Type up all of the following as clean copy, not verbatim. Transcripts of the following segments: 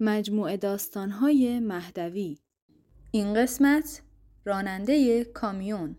مجموعه داستان‌های مهدوی. این قسمت راننده کامیون.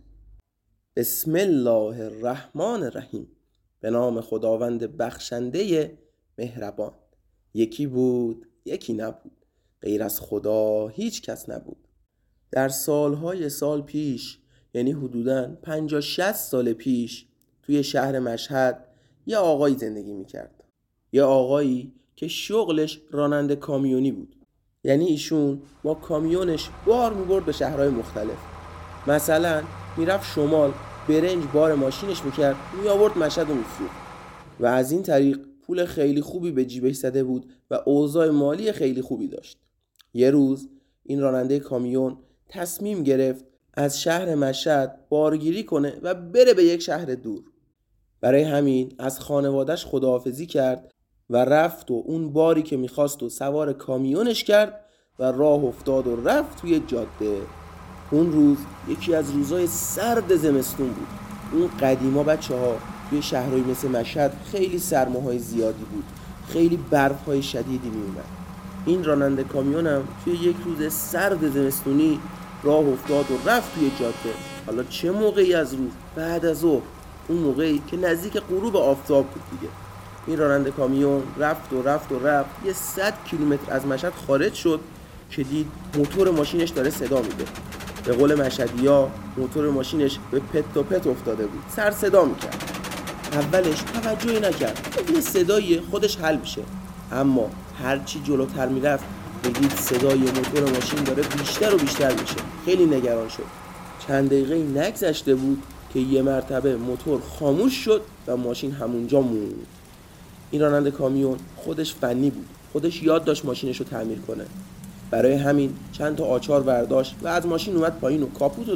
بسم الله الرحمن الرحیم. به نام خداوند بخشنده مهربان. یکی بود یکی نبود، غیر از خدا هیچ کس نبود. در سالهای سال پیش، یعنی حدوداً 50-60 سال پیش، توی شهر مشهد یه آقایی زندگی میکرد. یه آقایی که شغلش راننده کامیونی بود. یعنی ایشون با کامیونش بار میبرد به شهرهای مختلف. مثلا میرفت شمال، برنج بار ماشینش میکرد، میآورد مشهد و میفروخت و از این طریق پول خیلی خوبی به جیبش زده بود و اوضاع مالی خیلی خوبی داشت. یه روز این راننده کامیون تصمیم گرفت از شهر مشهد بارگیری کنه و بره به یک شهر دور. برای همین از خانواده‌اش خداحافظی کرد و رفت و اون باری که میخواست و سوار کامیونش کرد و راه افتاد و رفت توی جاده. اون روز یکی از روزهای سرد زمستون بود. اون قدیما بچه‌ها توی شهرهای مثل مشهد خیلی سرماهای زیادی بود، خیلی برف‌های شدیدی میومد. این راننده کامیونم توی یک روز سرد زمستونی راه افتاد و رفت توی جاده. حالا چه موقعی از روز؟ بعد از ظهر، اون موقعی که نزدیک غروب آفتاب بود دیگه. این راننده کامیون رفت یه 100 کیلومتر از مشهد خارج شد که دید موتور ماشینش داره صدا میده. به قول مشهدی‌ها موتور ماشینش به پت و پت افتاده بود، سر صدا میکرد. اولش توجهی نکرد، یه صدای خودش حل میشه. اما هرچی جلوتر میرفت دید صدای موتور ماشین داره بیشتر و بیشتر میشه. خیلی نگران شد. چند دقیقه نگذشته بود که یه مرتبه موتور خاموش شد و ماشین همونجا موند. این راننده کامیون خودش فنی بود، خودش یاد داشت ماشینش رو تعمیر کنه. برای همین چند تا آچار برداشت و از ماشین اومد پایین و کاپوتو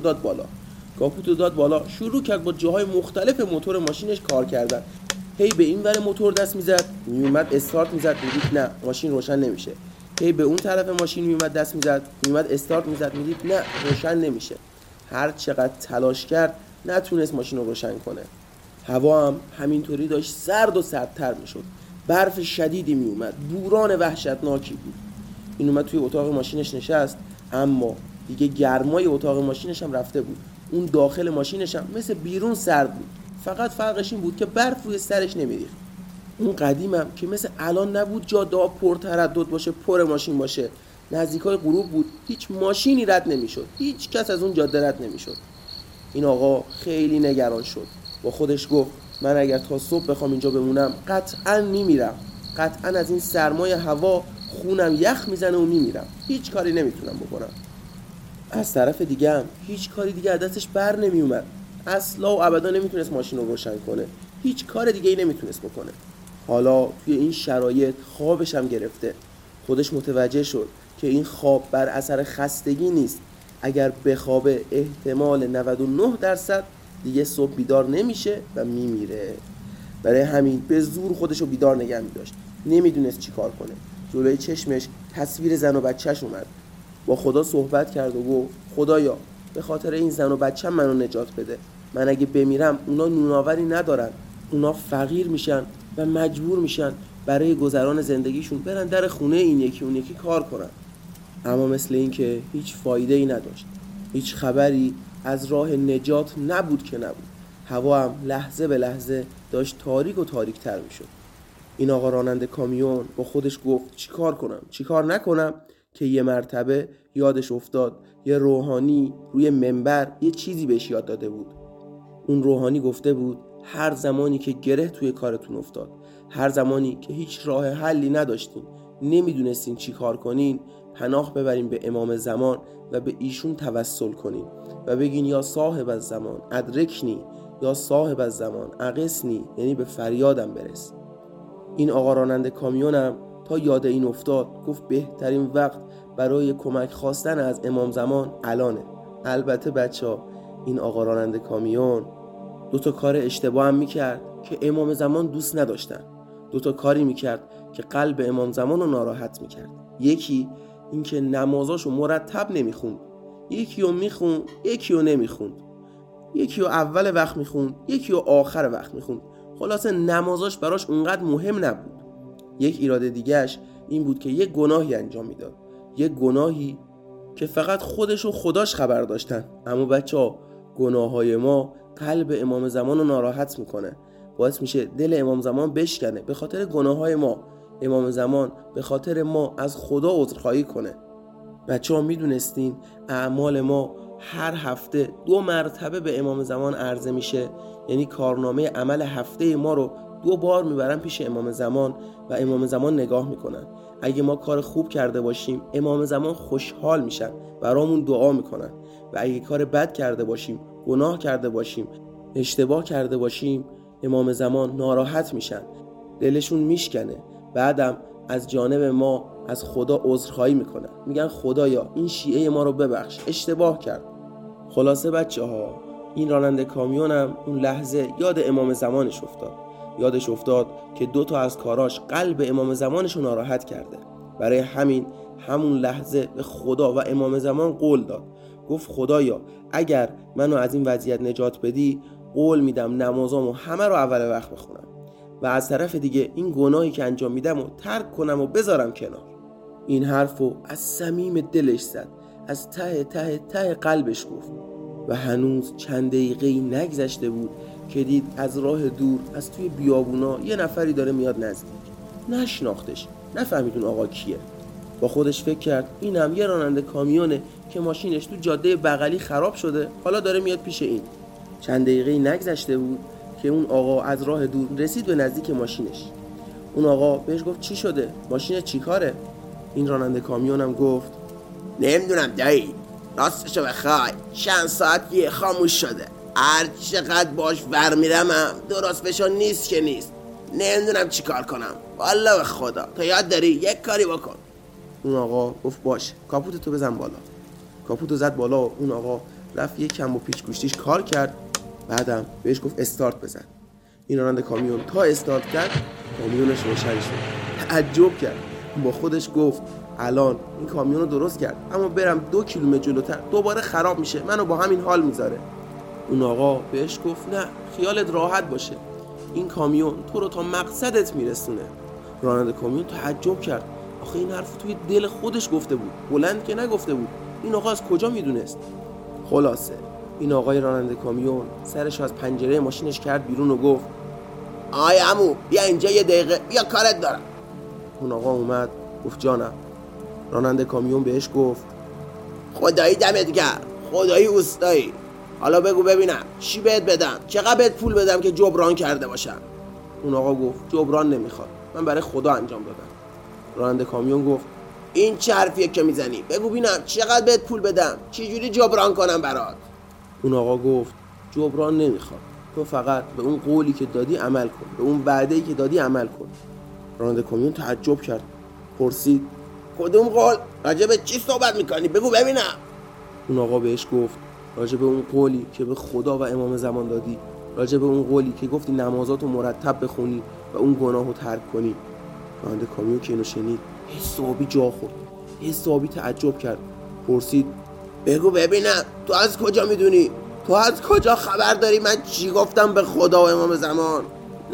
داد بالا. شروع کرد با جاهای مختلف موتور ماشینش کار کردن. هی به این ور موتور دست میزد، میومد استارت میزد، میدید نه ماشین روشن نمیشه. هی به اون طرف ماشین میومد دست میزد، میومد استارت میزد، میدید نه روشن نمیشه. هر چقدر تلاش کرد نتونست ماشین رو روشن کنه. هوا هم همینطوری داشت سرد و سردتر میشد. برف شدیدی میومد، بوران وحشتناکی بود. این اومد توی اتاق ماشینش نشست، اما دیگه گرمای اتاق ماشینش هم رفته بود. اون داخل ماشینش هم مثل بیرون سرد بود. فقط فرقش این بود که برف روی سرش نمیریخت. اون قدیمم که مثل الان نبود جاده‌ها پر تردد باشه، پر ماشین باشه. نزدیکای غروب بود، هیچ ماشینی رد نمیشد، هیچ کس از اون جاده رد نمیشد. این آقا خیلی نگران شد. با خودش گفت من اگر تا صبح بخوام اینجا بمونم قطعاً میمیرم. قطعاً از این سرمای هوا خونم یخ میزنه و میمیرم. هیچ کاری نمیتونم بکنم. از طرف دیگه هم هیچ کاری دیگه از دستش بر نمیومد. اصلا و ابدا نمیتونست ماشین رو روشن کنه. هیچ کار دیگه ای نمیتونست بکنه. حالا توی این شرایط خوابش هم گرفته. خودش متوجه شد که این خواب بر اثر خستگی نیست. اگر بخوابه احتمال 99% دیگه صبح بیدار نمیشه و میمیره. برای همین به زور خودشو بیدار نگه می‌داشت. نمیدونست چی کار کنه. جلوی چشمش تصویر زن و بچهش اومد. با خدا صحبت کرد و گفت خدایا به خاطر این زن و بچه منو نجات بده. من اگه بمیرم اونا نوناوری ندارن. اونا فقیر میشن و مجبور میشن برای گذران زندگیشون برن در خونه این یکی اون یکی کار کنن. اما مثل این که هیچ فایده ای نداشت. هیچ خبری از راه نجات نبود که نبود. هوا هم لحظه به لحظه داشت تاریک و تاریک تر میشد. این آقا راننده کامیون با خودش گفت چیکار کنم چیکار نکنم، که یه مرتبه یادش افتاد یه روحانی روی منبر یه چیزی بهش یاد داده بود. اون روحانی گفته بود هر زمانی که گره توی کارتون افتاد، هر زمانی که هیچ راه حلی نداشتین، نمیدونستین چی کار کنین، پناه ببرین به امام زمان و به ایشون توسل کنین و بگین یا صاحب الزمان ادرکنی، یا صاحب الزمان اغثنی، یعنی به فریادم برس. این آقا راننده کامیونم تا یاد این افتاد گفت بهترین وقت برای کمک خواستن از امام زمان الانه. البته بچه‌ها این آقا راننده کامیون 2 کار اشتباه هم میکرد که امام زمان دوست نداشتن. 2 کاری میکرد که قلب امام زمان رو ناراحت میکرد. یکی این که نمازاشو مرتب نمیخوند. یکی رو میخوند، یکی رو نمیخوند. یکی رو اول وقت میخوند، یکی رو آخر وقت میخوند. خلاصه نمازاش براش اونقدر مهم نبود. یک ایراد دیگهش این بود که یه گناهی انجام میداد، یه گناهی که فقط خودش و خداش خبر داشتن. اما بچه‌ها گناههای ما قلب امام زمان رو ناراحت میکنه، باعث میشه دل امام زمان بشکنه. به خاطر گناههای ما امام زمان به خاطر ما از خدا عذرخواهی کنه. بچه‌ها میدونستین اعمال ما هر هفته 2 مرتبه به امام زمان عرضه میشه؟ یعنی کارنامه عمل هفته ما رو 2 بار میبرن پیش امام زمان و امام زمان نگاه میکنن. اگه ما کار خوب کرده باشیم امام زمان خوشحال میشن، برامون دعا میکنن، و اگه کار بد کرده باشیم، گناه کرده باشیم، اشتباه کرده باشیم، امام زمان ناراحت میشن، دلشون میشکنه. بعدم از جانب ما از خدا عذرخواهی میکنن، میگن خدایا این شیعه ما رو ببخش، اشتباه کرد. خلاصه بچه‌ها این راننده کامیونم اون لحظه یاد امام زمانش افتاد. یادش افتاد که 2 تا از کاراش قلب امام زمانش رو ناراحت کرده. برای همون لحظه به خدا و امام زمان قول داد. گفت خدایا اگر منو از این وضعیت نجات بدی، قول میدم نمازامو همه رو اول وقت بخونم و از طرف دیگه این گناهی که انجام میدم و ترک کنم و بذارم کنار. این حرفو از صمیم دلش زد، از ته ته ته قلبش گفت و هنوز چند دقیقه‌ای نگذشته بود که دید از راه دور از توی بیابونا یه نفری داره میاد نزدیک. نشناختش، نفهمید اون آقا کیه. با خودش فکر کرد اینم یه راننده کامیونه که ماشینش تو جاده بغلی خراب شده، حالا داره میاد پیش این. چند دقیقه‌ای نگذشته بود که اون آقا از راه دور رسید به نزدیک ماشینش. اون آقا بهش گفت چی شده؟ ماشین چی کاره؟ این راننده کامیونم گفت نمیدونم دایی، راستشو بخوای چند ساعتیه خاموش شده، هر چقدر باش ور میرم درست بشون نیست که نیست، نمیدونم چی کار کنم، والله به خدا تو یاد داری یک کاری بکن. اون آقا گفت باش، کاپوتتو بزن بالا. کاپوتو زد بالا و اون آقا رفت یک کم و پیچ گوشتیش کار کرد. بعدم بهش گفت استارت بزن. این راننده کامیون تا استارت کرد کامیونش روشن شد. تعجب کرد، با خودش گفت الان این کامیون رو درست کرد، اما برم 2 کیلومتر جلوتر دوباره خراب میشه، منو با همین حال میذاره. اون آقا بهش گفت نه، خیالت راحت باشه، این کامیون تو رو تا مقصدت میرسونه. راننده کامیون تعجب کرد، آخه این حرف توی دل خودش گفته بود، بلند که نگفته بود. این آقا از کجا میدونست؟ خلاصه این آقای راننده کامیون سرش از پنجره ماشینش کرد بیرون و گفت آی عمو بیا اینجا یه دقیقه، بیا کارت دارم. اون آقا اومد گفت جانم. راننده کامیون بهش گفت خدایی دمت گرم، خدایی اوستایی، حالا بگو ببینم چی بهت بدم، چقدر بهت پول بدم که جبران کرده باشم. اون آقا گفت جبران نمیخواد، من برای خدا انجام دادم. راننده کامیون گفت این چه حرفیه که میزنی؟ بگو ببینم چقدر بهت پول بدم، چه جوری جبران کنم برات. اون آقا گفت جبران نمیخواد، تو فقط به اون قولی که دادی عمل کن، به اون وعده‌ای که دادی عمل کن. راننده کامیون تعجب کرد، پرسید کدوم قول؟ راجع به چی صحبت میکنی؟ بگو ببینم. اون آقا بهش گفت راجع به اون قولی که به خدا و امام زمان دادی، راجع به اون قولی که گفتی نمازاتو مرتب بخونی و اون گناهو ترک کنی. راننده کامیون که اینو شنید حسابی جا خورد، حسابی تعجب کرد، پرسید بگو ببینم تو از کجا میدونی؟ تو از کجا خبر داری من چی گفتم به خدا و امام زمان؟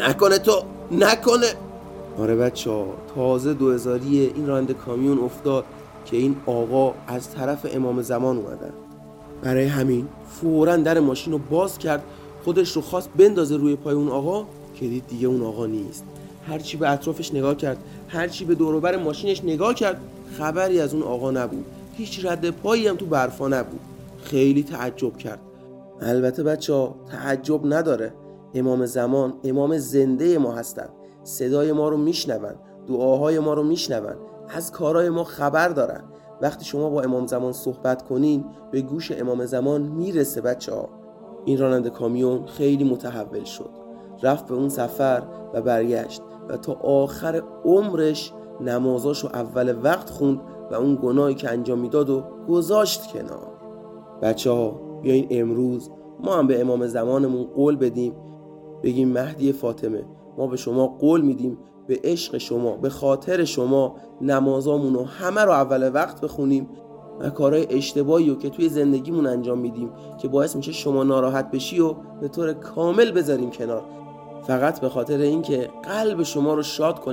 نکنه. آره بچه‌ها، تازه 2000 این راننده کامیون افتاد که این آقا از طرف امام زمان اومدن. برای همین فوراً در ماشین رو باز کرد، خودش رو خواست بندازه روی پای اون آقا که دید دیگه اون آقا نیست. هرچی به اطرافش نگاه کرد، هرچی به دور و بر ماشینش نگاه کرد، خبری از اون آقا نبود، هیچ رد پایی هم تو برفا نبود. خیلی تعجب کرد. البته بچه‌ها تعجب نداره، امام زمان امام زنده ما هستن، صدای ما رو میشنون، دعاهای ما رو میشنون، از کارهای ما خبر دارن. وقتی شما با امام زمان صحبت کنین به گوش امام زمان میرسه بچه‌ها. این راننده کامیون خیلی متحول شد، رفت به اون سفر و برگشت و تا آخر عمرش نمازاشو اول وقت خوند و اون گناهی که انجام میداد و گذاشت کنار. بچه‌ها بیاین امروز ما هم به امام زمانمون قول بدیم، بگیم مهدی فاطمه ما به شما قول میدیم به عشق شما، به خاطر شما نمازامونو همه رو اول وقت بخونیم و کارهای اشتباهی رو که توی زندگیمون انجام میدیم که باعث میشه شما ناراحت بشی و به طور کامل بذاریم کنار، فقط به خاطر اینکه قلب شما رو شاد کنیم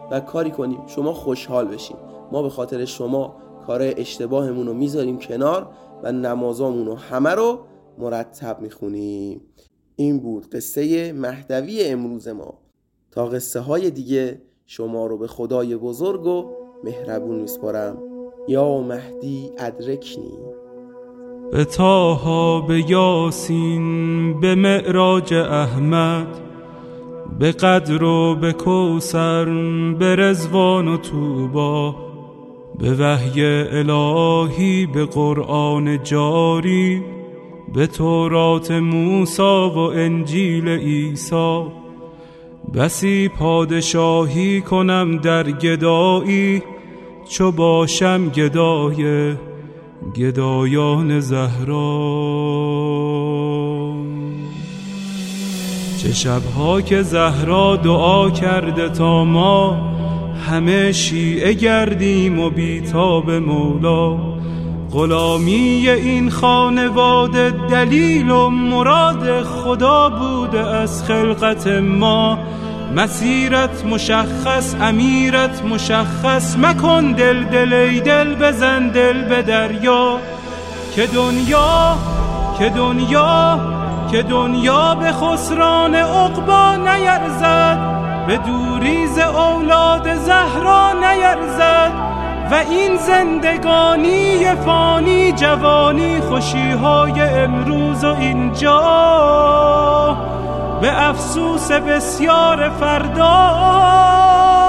و کاری کنیم شما خوشحال بشین. ما به خاطر شما کار اشتباهمون رو میذاریم کنار و نمازامون رو همه رو مرتب میخونیم. این بود قصه مهدوی امروز ما. تا قصه های دیگه شما رو به خدای بزرگ و مهربون میسپارم. یا مهدی ادرکنی. به طه، به یاسین، به معراج احمد، به قدر و به کوثر، به رضوان و طوبی، به وحی الهی، به قرآن جاری، به تورات موسی و انجیل عیسی. بسی پادشاهی کنم در گدایی، چو باشم گدای گدایان زهرا. چه شبها که زهرا دعا کرده تا ما همه شیعه گردیم و بیتاب مولا. غلامی این خانواده دلیل و مراد خدا بوده از خلقت ما. مسیرت مشخص، امیرت مشخص، مکن دل ای دل، بزن دل به دریا. که دنیا به خسران عقبی نیرزد، به دوری ز اولاد زهرا نیرزد. و این زندگانی فانی، جوانی خوشیهای امروز و اینجا، به افسوس بسیار فردا.